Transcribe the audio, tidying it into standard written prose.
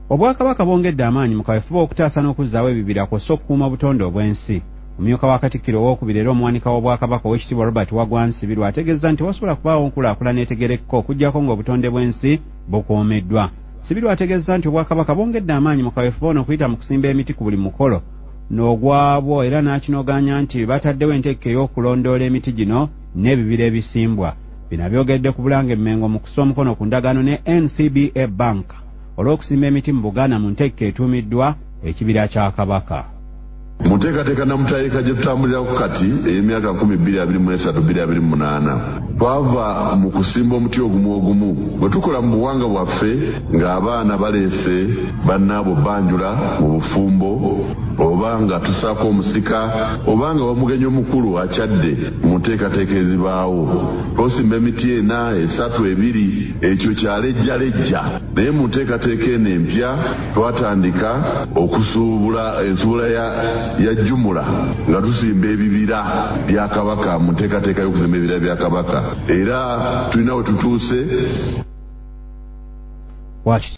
Obwakabaka bwongedde amaanyi mu kaweefube okutaasa n'okuzzaawo ebibira kw'ossa okukuuma obutonde obw'ensi. Omumyuka wa Katikkiro owookubiri era omuwanika w'Obwakabaka Oweekitiibwa Robert Waggwa Nsibirwa ategeezza nti wasobola kubaawo nkulaakulana etegerekeka okuggyako ng'obutonde bw'ensi bukuumiddwa. Nsibirwa ategeezza nti Obwakabaka bwongedde amaanyi mu kaweefube ono okuyita mu kusimba emiti ku buli mukolo n'ogwabwo era n'akinogaanya nti bataddewo enteeka ey'okulondoola emiti gino n'ebibira ebisimbwa. Bino byogedde ku Bulange Mmengo mu kussa omukono ku ndagaano ne NCBA Bank olw'okusimba emiti mu Buganda mu nteeka etuumiddwa ekibira kya Kabaka. Muteekateeka namutayika gye tutambulirako kati ey'emyaka 2023-2028 twava mu kusimba omuti ogumu bwe tukola mu buwanga bwaffe ng'abaana baleese bannaabo banjula mu bufumbo oba nga tusaako omusika oba nga bamugenyi omukulu akyadde mu nteekateeka ezibaawo. Twosimba emiti 4, 3, 2 ekyo kyalejjalejja naye mu nteekateeka eno empya twatandika okusuubula ensuubula ya jumula nga tusimba ebibira bya Kabaka mu nteekateeka y'okuzimba ebibira bya Kabaka era tulina we tutuuse.